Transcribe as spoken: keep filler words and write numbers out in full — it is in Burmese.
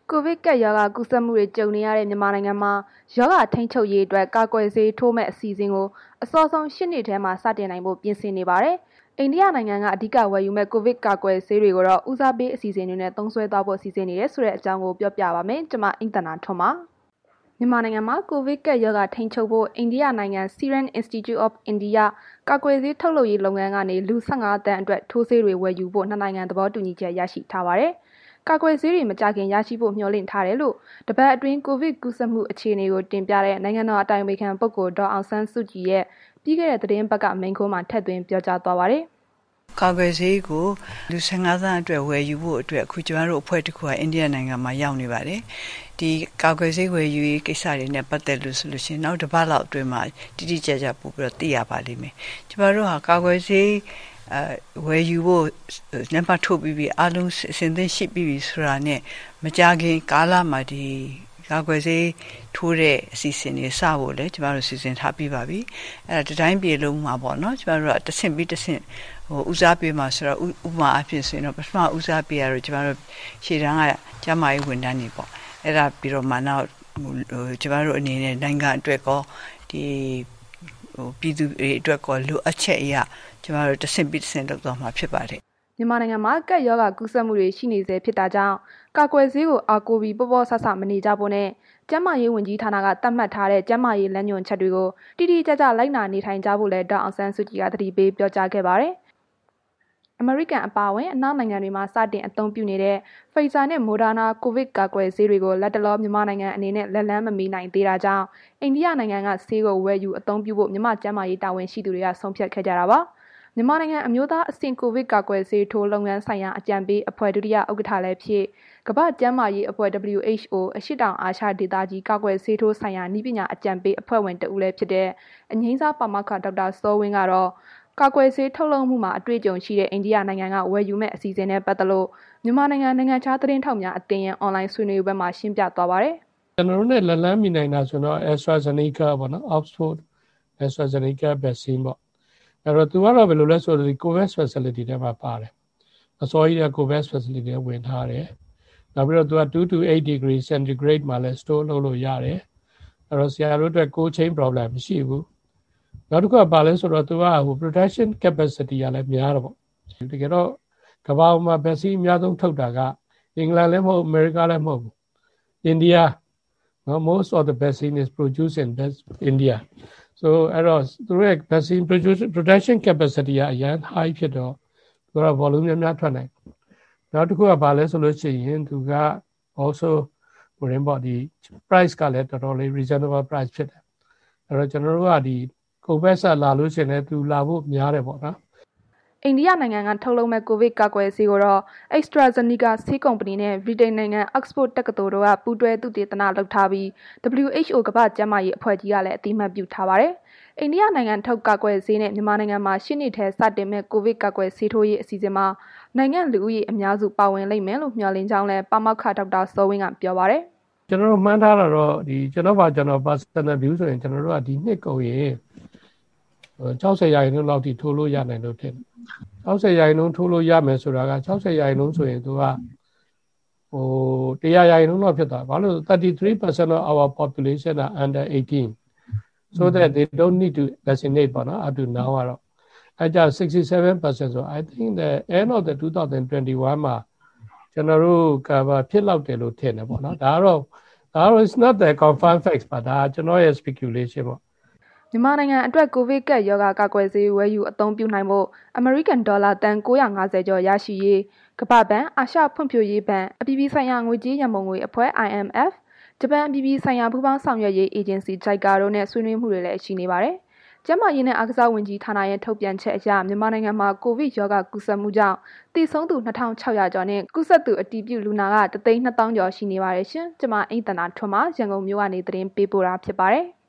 ကိုဗစ်ကပ်ရောဂါကူးစက်မှုတွေကြုံနေရတဲ့မြန်မာနိုင်ငံမှာရောဂါထိန်းချုပ်ရေးအတွက်ကာကွယ်ဆေးထိုးမဲ့အစီအစဉ်ကိုအစောဆုံးရှစ်နှစ်ထဲမှာစတင်နိုင်ဖို့ပြင်ဆင်နေပါတယ်။အိန္ဒိယနိုင်ငံကအဓိကဝယ်ယူမဲ့ကိုဗစ်ကာကွယ်ဆေးတွေကိုတော့ဦးစားပေးအစီအစဉ်တွေနဲ့သုံးစွဲသွားဖို့စီစဉ်နေတယ်ဆိုတဲ့အကြောင်းကိုပြောပြပါမယ်။ကျွန်မအိမ့်တနာထွန်းပါ။မြန်မာနိုင်ငံမှာကိုဗစ်ကပ်ရောဂါထိန်းချုပ်ဖို့အိန္ဒိယနိုင်ငံ Serum Institute of India ကာကွယ်ဆေးထုတ်လုပ်ရေးလုပ်ငန်းကနေလူ၁၅တန်းအတွက်ထိုးဆေးတွေဝယ်ယူဖို့နှစ်နိုင်ငံသဘောတူညီချက်ရရှိထားပါတယ်။ကာကွယ်ဆေးတွေမကြခင်ရရှိဖို့မျှော်လင့်ထားတယ်လို့တပတ်အတွင်းကိုဗစ်ကူးစက်မှုအခြေအနေကိုတင်ပြတဲ့နိုင်ငံတော်အတိုင်ပင်ခံပုဂ္ဂိုလ်ဒေါ်အောင်ဆန်းစုကြည်ရဲ့ပြီးခဲ့တဲ့သတင်းပတ်ကမိန့်ခွန်းမှာထည့်သွင်းပြောကြားသွားပါတယ်။ကာကွယ်ဆေးကိုလူ၁၅သန်းအတွက်ဝယ်ယူဖို့အတွက်အခုကျမတို့အဖွဲ့တစ်ခုကအိန္ဒိယနိုင်ငံမှာရောက်နေပါတယ်။ဒီကာကွယ်ဆေးဝယ်ယူရေးကိစ္စတွေနဲ့ပတ်သက်လို့ဆိုလို့ရှိရင်နောက်တစ်ပတ်လောက်အတွင်းမှာတိတိကျကျပို့ပြီးတော့သိရပါလိမ့်မယ်။ကျမတို့ဟာကာကွယ်ဆေးအဲဝယ်ယူဖို့နံပါတ်ထုတ်ပြီးပြီးအားလုံးအစဉ်သင်းရှိပြီးပြီဆိုတာနဲ့မကြခင်ကာလမှာဒီကာကွယ်ဆေးထိုးတဲ့အစီအစဉ်တွေစဖို့လဲကျမတို့စီစဉ်ထားပြီးပါပြီအဲဒါတိုင်းပြည်လုံးမှာပေါ့နော်ကျမတို့ကတစ်ဆင့်ပြီးတစ်ဆင့်ဟိုဦးစားပေးမှာဆိုတော့ဥပမာအဖြစ်ဆိုရင်တော့ပထမဦးစားပေးရတော့ကျမတို့ရှေ့တန်းကကျမရေးဝန်ထမ်းတွေပေါ့အဲ့ဒါပြီးတော့မှနောက်ဟိုကျမတို့အနေနဲ့နိုင်ငံအတွက်ကောဒီဟိုပြည်သူတွေအတွက်ကောလိုအပ်ချက်အရာကျမတို့တစ်ဆင့်ပြီးတစ်ဆင့်လုပ်သွားမှာဖြစ်ပါတယ်မြန်မာနိုင်ငံမှာကပ်ရောဂါကူးစက်မှုတွေရှိနေစေဖြစ်တာကြောင့်ကာကွယ်ဆေးကိုအားကိုးပြီးပေါ့ပေါ့ဆဆမနေကြဖို့နဲ့ကျန်းမာရေးဝန်ကြီးဌာနကသတ်မှတ်ထားတဲ့ကျန်းမာရေးလမ်းညွှန်ချက်တွေကိုတိတိကျကျလိုက်နာနေထိုင်ကြဖို့လည်းဒေါက်အောင်ဆန်းစုကြည်ကသတိပေးပြောကြားခဲ့ပါတယ်။အမေရိကန်အပါအဝင်အနောက်နိုင်ငံတွေမှာစတင်အသုံးပြုနေတဲ့ Pfizer နဲ့ Moderna ကိုဗစ်ကာကွယ်ဆေးတွေကိုလက်တလောမြန်မာနိုင်ငံအနေနဲ့လက်လန်းမမီနိုင်သေးတာကြောင့်အိန္ဒိယနိုင်ငံကဆေးကိုဝယ်ယူအသုံးပြုဖို့မြန်မာကျန်းမာရေးတာဝန်ရှိသူတွေကဆုံးဖြတ်ခဲ့ကြတာပါ။မြန်မာနိုင်ငံအမျိုးသားအဆင့်ကိုဗစ်ကာကွယ်ဆေးထိုးလုပ်ငန်းဆိုင်ရာအကြံပေးအဖွဲ့ဒုတိယဥက္ကဋ္ဌလည်းဖြစ်ကမ္ဘာ့ကျန်းမာရေးအဖွဲ့ W H O အရှေ့တောင်အာရှဒေသကြီးကာကွယ်ဆေးထိုးဆိုင်ရာနည်းပညာအကြံပေးအဖွဲ့ဝင်တဦးလည်းဖြစ်တဲ့အငိမ့်စားပါမောက္ခဒေါက်တာစောဝင်းကတော့ကာကွယ်ဆေးထုတ်လုပ်မှုမှာအတွေ့အကြုံရှိတဲ့အိန္ဒိယနိုင်ငံကဝယ်ယူမဲ့အစီအစဉ်နဲ့ပတ်သက်လို့မြန်မာနိုင်ငံနိုင်ငံခြားသတင်းထောက်များအသင်းရဲ့အွန်လိုင်းဆွေးနွေးပွဲမှာရှင်းပြသွားပါတယ်။ကျွန်တော်တို့နဲ့လက်လန်းမိနိုင်တာဆိုတော့ AstraZeneca ပေါ့နော် Oxford AstraZeneca vaccine ပေါ့အဲ့တော့သူကတော့ဘယ်လိုလဲဆိုတော့ဒီ COVAX facility ထဲမှာပါတယ်အစောကြီးက COVAX facility ထဲဝင်ထားတယ်နောက်ပြီးတော့သူကtwo to eight degree centigrade မှာလဲ store လုပ်လို့ရတယ်အဲ့တော့ဆရာတို့အတွက် cold chain problem မရှိဘူးနောက်တစ်ခုကဘာလဲဆိုတော့သူကဟို production capacity ကလည်းများတယ်ပေါ့တကယ်တော့ကမ္ဘာမှာ vaccine အများဆုံးထုတ်တာကအင်္ဂလန်လည်းမဟုတ်အမေရိကလည်းမဟုတ်ဘူး India most of the vaccine is produced in India so အဲ့တော့သူတို့ရဲ့ vaccine production capacity ကအရန် high ဖြစ်တော့သူက volume များများထွက်နိုင်နောက်တစ်ခုကဘာလဲဆိုလို့ရှိရင်သူက also ဟိုရင်ပေါ့ဒီ price ကလည်းတော်တော်လေး reasonable price ဖြစ်တယ်အဲ့တော့ကျွန်တော်တို့ကဒီ COVAX လာလို့ရှိရင်လည်းသူလာဖို့များတယ်ပေါ့နော်အိန္ဒိယနိုင်ငံကထုတ်လုပ်မဲ့ကိုဗစ်ကာကွယ်ဆေးကိုတော့ AstraZeneca ဆေးကုမ္ပဏီနဲ့ဗြိတိန်နိုင်ငံ Oxford တက္ကသိုလ်တို့ကပူးတွဲသုတေသနလုပ်ထားပြီး W H O ကမ္ဘာ့ကျန်းမာရေးအဖွဲ့ကြီးကလည်းအသိအမှတ်ပြုထားပါတယ်။အိန္ဒိယနိုင်ငံထုတ်ကာကွယ်ဆေးနဲ့မြန်မာနိုင်ငံမှာရှစ်နှစ်ထဲစတင်မဲ့ကိုဗစ်ကာကွယ်ဆေးထိုးရေးအစီအစဉ်မှာနိုင်ငံလူဦးရေအများစုပါဝင်လိမ့်မယ်လို့မျှော်လင့်ကြောင်းလည်းပါမောက္ခဒေါက်တာစောဝင်းကပြောပါတယ်။ကျွန်တော်တို့မှန်းထားတာတော့ဒီကျွန်တော်ပါကျွန်တော် personal view ဆိုရင်ကျွန်တော်တို့ကဒီနှစ်ကုန်ရင်60ရာခိုင်နှုန်းလောက်ထိထိုးလို့ရနိုင်လို့ထင်တယ်60ရာခိုင်နှုန်းထိုးလို့ရမယ်ဆိုတာက60ရာခိုင်နှုန်းဆိုရင်သူကဟို100ရာခိုင်နှုန်းလောက်ဖြစ်သွားဘာလို့thirty-three percent of our population are under eighteen so that they don't need to vaccinate ပေါ့နော် up to now ကတော့အဲကြsixty-seven percent ဆို I think the end of the twenty twenty-one မှာကျွန်တော်တို့ကဘာဖြစ်လောက်တယ်လို့ထင်တယ်ပေါ့နော်ဒါကတော့ဒါကတော့ it's not the confirmed facts ပါဒါကျွန်တော်ရဲ့ speculation ပေါ့မြန်မာနိုင်ငံအတွက်ကိုဗစ်ကပ်ရောဂါကာကွယ်ဆေးဝယ်ယူအသုံးပြုနိုင်ဖို့အမေရိကန်ဒေါ်လာတန်၉၅၀ကျော်ရရှိရေးကမ္ဘာ့ဘဏ်အာရှဖွံ့ဖြိုးရေးဘဏ်အပြည်ပြည်ဆိုင်ရာငွေကြေးရန်ပုံငွေအဖွဲ့ I M F ဂျပန်အပြည်ပြည်ဆိုင်ရာပူးပေါင်းဆောင်ရွက်ရေးအေဂျင်စီ JICA တို့နဲ့ဆွေးနွေးမှုတွေလည်းရှိနေပါတယ်။ကျန်းမာရေးနဲ့အားကစားဝန်ကြီးဌာနရဲ့ထုတ်ပြန်ချက်အရမြန်မာနိုင်ငံမှာကိုဗစ်ရောဂါကူးစက်မှုကြောင့်သေဆုံးသူနှစ်ထောင်ခြောက်ရာကျော်နဲ့ကူးစက်သူအတည်ပြုလူနာကတသိန်းနှစ်သောင်းကျော်ရှိနေပါတယ်ရှင်။ကျွန်မအိမ့်တနာထွန်းမှရန်ကုန်မြို့ကနေသတင်းပေးပို့တာဖြစ်ပါတယ်။